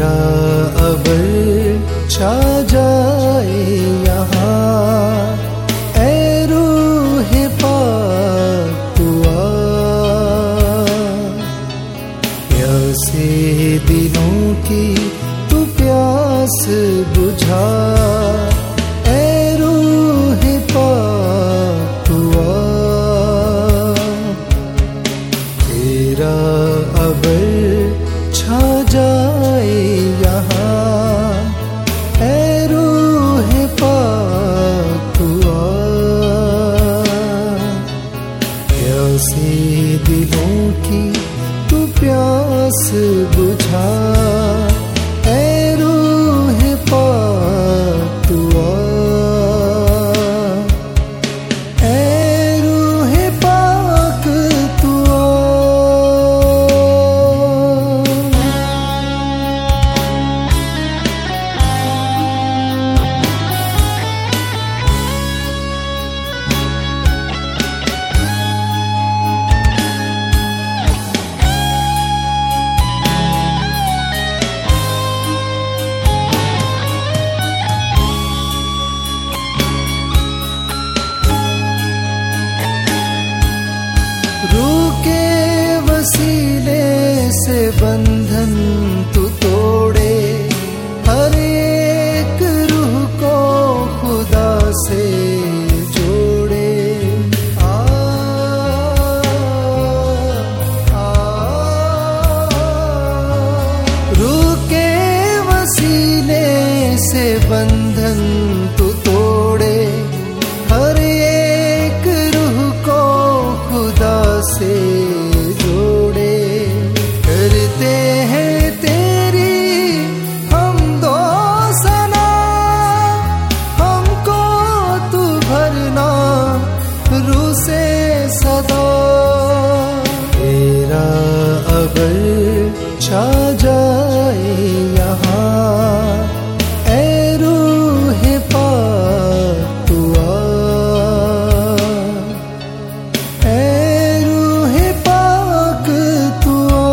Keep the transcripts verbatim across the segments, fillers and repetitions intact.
तेरा अबर छा जाए यहाँ, ऐ रूह पाक तू आ, प्यासे दिलों की तू प्यास बुझा, ऐ रूह पाक तू आ, तेरा अबर छा जाए यहाँ, ऐ रूह पाक तू आ, प्यासे दिलों की तू प्यास बुझा, ऐ रूह पाक तू आ, ऐ रूह पाक तू आ। वसीले से बंधन तू तोड़े, हर एक रूह को खुदा से जोड़े, आ, आ, रूह के वसीले से बंधन तू तोड़े, हर एक रूह को खुदा से करते हैं तेरी हम दो सना, हमको तू भरना रूह से सदा, तेरा अबर छा जाए यहाँ, ऐ रूह पाक तू आ, ऐ रूह पाक तू आ।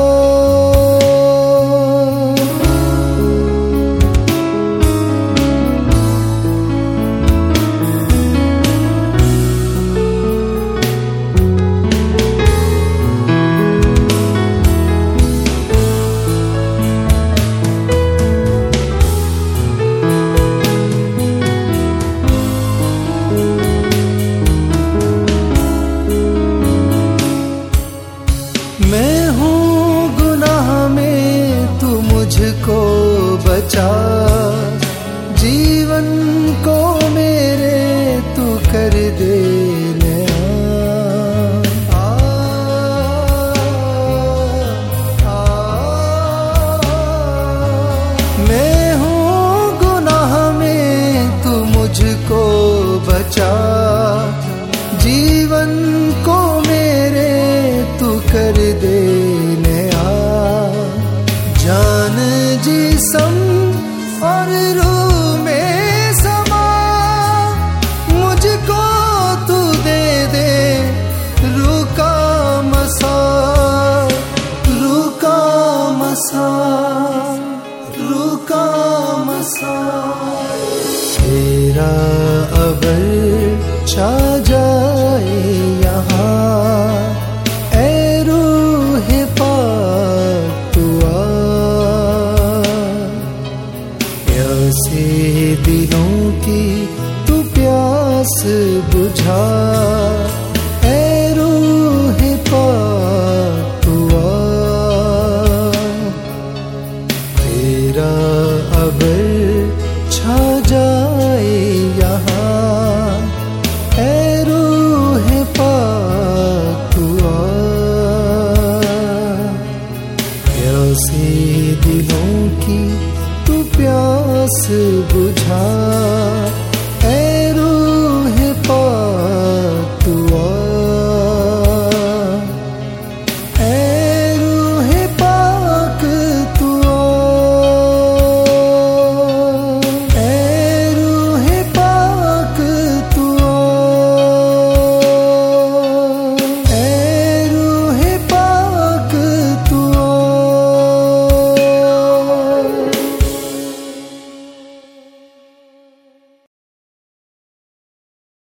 मैं हूँ गुनाह में तू मुझको बचा, जीवन को मेरे तू कर दे नया, आ, आ, मैं हूँ गुनाह में तू मुझको बचा, जीवन को मेरे तू कर दे नया, जान जिस्म और रूह में समा, मुझको तू दे दे रूह का मसा, रूह का मसा, रूह का मसा, तेरा अबर छा जाए यहाँ, ऐ रूह पाक तू आ, प्यासे दिलों की तू प्यास बुझा, ऐ रूह पाक तू आ, तेरा अबर छा जाए यहाँ, ऐ रूह पाक तू आ, प्यासे दिलों की तू प्यास बुझा।